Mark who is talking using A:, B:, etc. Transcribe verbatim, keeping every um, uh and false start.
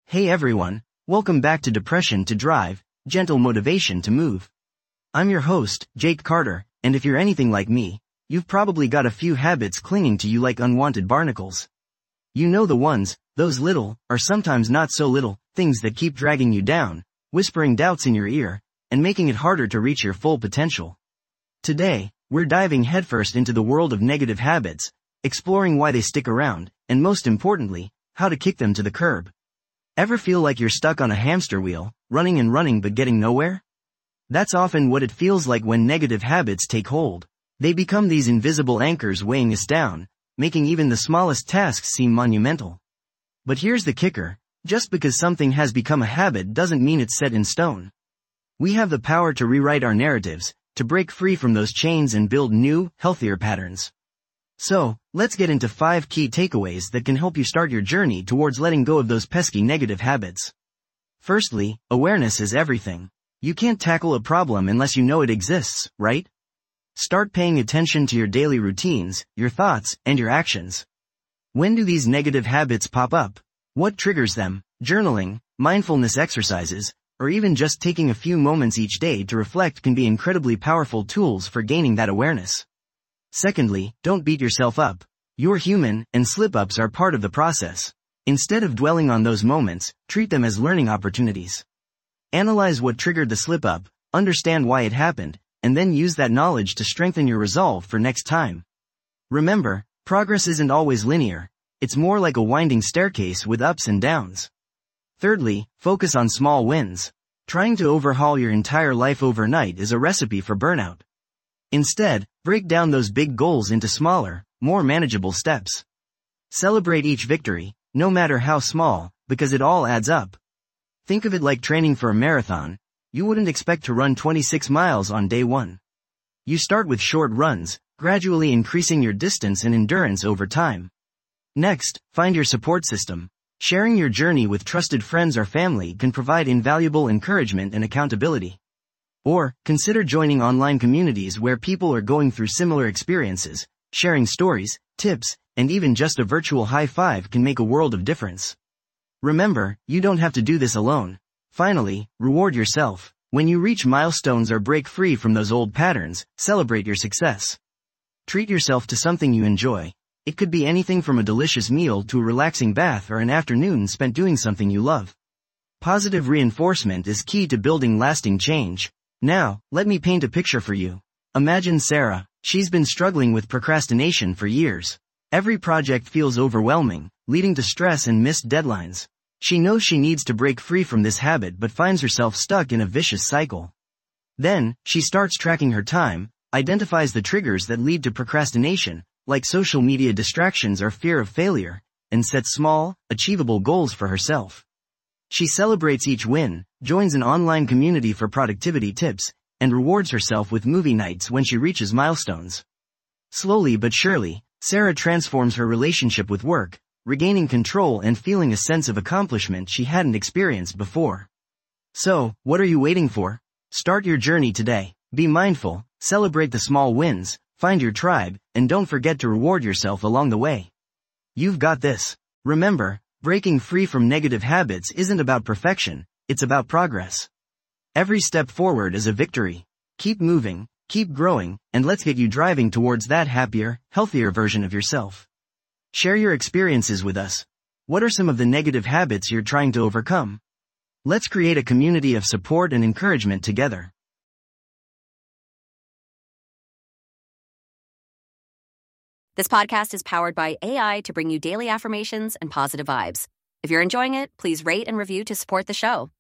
A: Hey everyone, welcome back to Depression to Drive, Gentle Motivation to Move. I'm your host, Jake Carter, and if you're anything like me, you've probably got a few habits clinging to you like unwanted barnacles. You know the ones, those little, or sometimes not so little, things that keep dragging you down, whispering doubts in your ear, and making it harder to reach your full potential. Today, we're diving headfirst into the world of negative habits, exploring why they stick around, and most importantly, how to kick them to the curb. Ever feel like you're stuck on a hamster wheel, running and running but getting nowhere? That's often what it feels like when negative habits take hold. They become these invisible anchors weighing us down, making even the smallest tasks seem monumental. But here's the kicker, just because something has become a habit doesn't mean it's set in stone. We have the power to rewrite our narratives, to break free from those chains and build new, healthier patterns. So, let's get into five key takeaways that can help you start your journey towards letting go of those pesky negative habits. Firstly, awareness is everything. You can't tackle a problem unless you know it exists, right? Start paying attention to your daily routines, your thoughts, and your actions. When do these negative habits pop up? What triggers them? Journaling, mindfulness exercises, or even just taking a few moments each day to reflect can be incredibly powerful tools for gaining that awareness. Secondly, don't beat yourself up. You're human, and slip-ups are part of the process. Instead of dwelling on those moments, treat them as learning opportunities. Analyze what triggered the slip-up, understand why it happened, and then use that knowledge to strengthen your resolve for next time. Remember, progress isn't always linear. It's more like a winding staircase with ups and downs. Thirdly, focus on small wins. Trying to overhaul your entire life overnight is a recipe for burnout. Instead, break down those big goals into smaller, more manageable steps. Celebrate each victory, no matter how small, because it all adds up. Think of it like training for a marathon. You wouldn't expect to run twenty-six miles on day one. You start with short runs, gradually increasing your distance and endurance over time. Next, find your support system. Sharing your journey with trusted friends or family can provide invaluable encouragement and accountability. Or, consider joining online communities where people are going through similar experiences. Sharing stories, tips, and even just a virtual high five can make a world of difference. Remember, you don't have to do this alone. Finally, reward yourself. When you reach milestones or break free from those old patterns, celebrate your success. Treat yourself to something you enjoy. It could be anything from a delicious meal to a relaxing bath or an afternoon spent doing something you love. Positive reinforcement is key to building lasting change. Now, let me paint a picture for you. Imagine Sarah. She's been struggling with procrastination for years. Every project feels overwhelming, leading to stress and missed deadlines. She knows she needs to break free from this habit but finds herself stuck in a vicious cycle. Then, she starts tracking her time, identifies the triggers that lead to procrastination, like social media distractions or fear of failure, and sets small, achievable goals for herself. She celebrates each win, joins an online community for productivity tips, and rewards herself with movie nights when she reaches milestones. Slowly but surely, Sarah transforms her relationship with work, regaining control and feeling a sense of accomplishment she hadn't experienced before. So, what are you waiting for? Start your journey today. Be mindful, celebrate the small wins, find your tribe, and don't forget to reward yourself along the way. You've got this. Remember, breaking free from negative habits isn't about perfection, it's about progress. Every step forward is a victory. Keep moving, keep growing, and let's get you driving towards that happier, healthier version of yourself. Share your experiences with us. What are some of the negative habits you're trying to overcome? Let's create a community of support and encouragement together.
B: This podcast is powered by A I to bring you daily affirmations and positive vibes. If you're enjoying it, please rate and review to support the show.